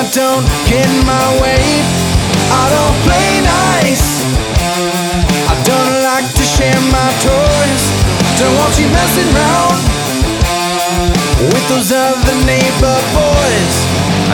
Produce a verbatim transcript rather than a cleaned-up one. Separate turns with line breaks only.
I don't get in my way. I don't play nice. I don't like to share my toys. Don't want you messing around with those other neighbor boys.